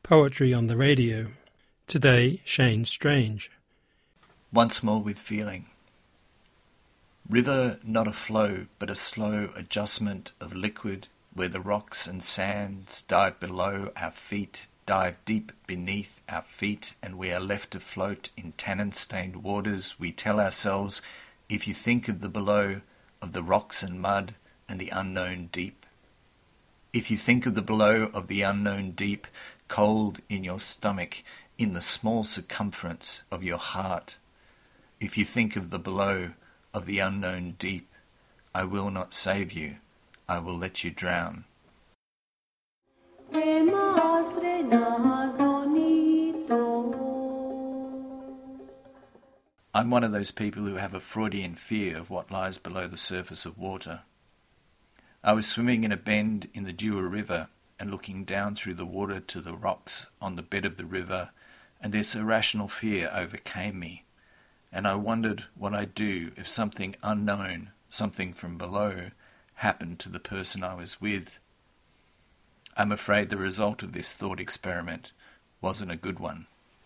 Poetry on the Radio. Today, Shane Strange. Once more with feeling. River not a flow, but a slow adjustment of liquid, where the rocks and sands dive below our feet, dive deep beneath our feet, and we are left afloat in tannin-stained waters. We tell ourselves, if you think of the below, of the rocks and mud and the unknown deep. If you think of the below of the unknown deep, cold in your stomach, in the small circumference of your heart. If you think of the below of the unknown deep, I will not save you, I will let you drown. I'm one of those people who have a Freudian fear of what lies below the surface of water. I was swimming in a bend in the Dewar River and looking down through the water to the rocks on the bed of the river, and this irrational fear overcame me, and I wondered what I'd do if something unknown, something from below, happened to the person I was with. I'm afraid the result of this thought experiment wasn't a good one.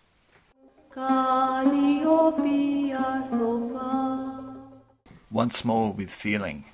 Once more with feeling.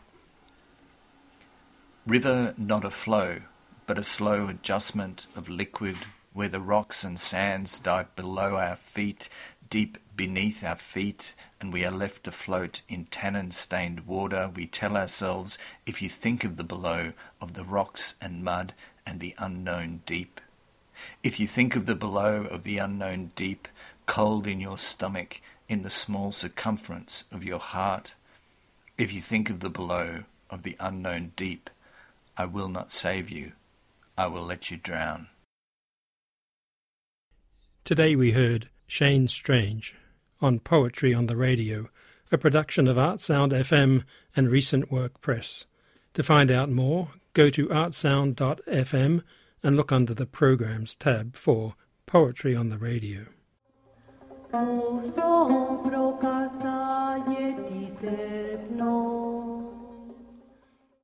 River not a flow, but a slow adjustment of liquid, where the rocks and sands dive below our feet, deep beneath our feet, and we are left afloat in tannin-stained water. We tell ourselves, if you think of the below, of the rocks and mud and the unknown deep. If you think of the below of the unknown deep, cold in your stomach, in the small circumference of your heart. If you think of the below of the unknown deep, I will not save you, I will let you drown. Today we heard Shane Strange on Poetry on the Radio, a production of Artsound FM and Recent Work Press. To find out more, go to artsound.fm and look under the Programs tab for Poetry on the Radio. Muso procasta yeti terpno